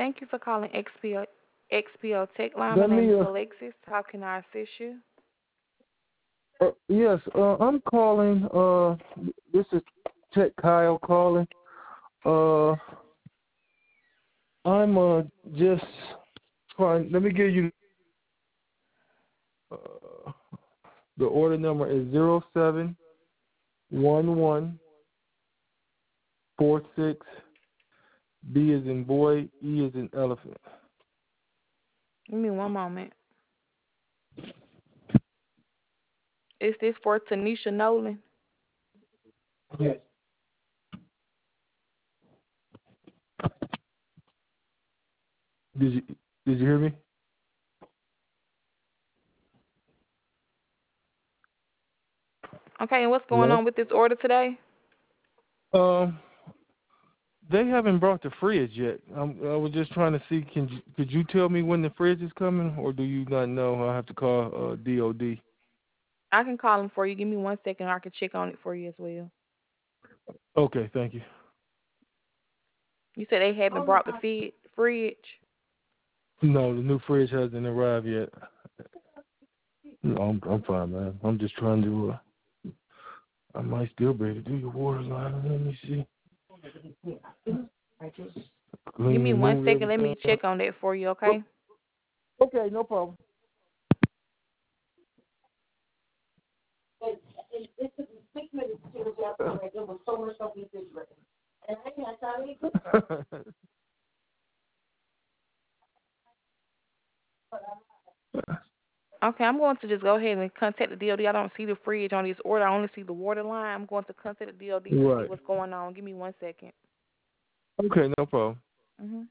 Thank you for calling XPO Tech Line. My Let name me, is Alexis. How can I assist you? yes, I'm calling. This is Tech Kyle calling. Uh, I'm just trying. Let me give you. The order number is 071146. B is in boy, E is in elephant. Give me one moment. Is this for Tanisha Nolan? Yes. Did you hear me? Okay, and what's going Hello? on with this order today? Um, they haven't brought the fridge yet. I was just trying to see. Could you tell me when the fridge is coming, or do you not know? I have to call DOD. I can call them for you. Give me 1 second. I can check on it for you as well. Okay, thank you. You said they haven't brought the fridge. No, the new fridge hasn't arrived yet. No, I'm fine, man. I'm just trying to. I might still be able to do your water line. Let me see. Give Clean me and one move second. Let me everything. check on that for you, Oh, okay? okay, no problem. Okay, I'm going to just go ahead and contact the DOD. I don't see the fridge on this order. I only see the water line. I'm going to contact the DOD to see Right. what's going on. Give me 1 second. Okay, no problem. Mhm.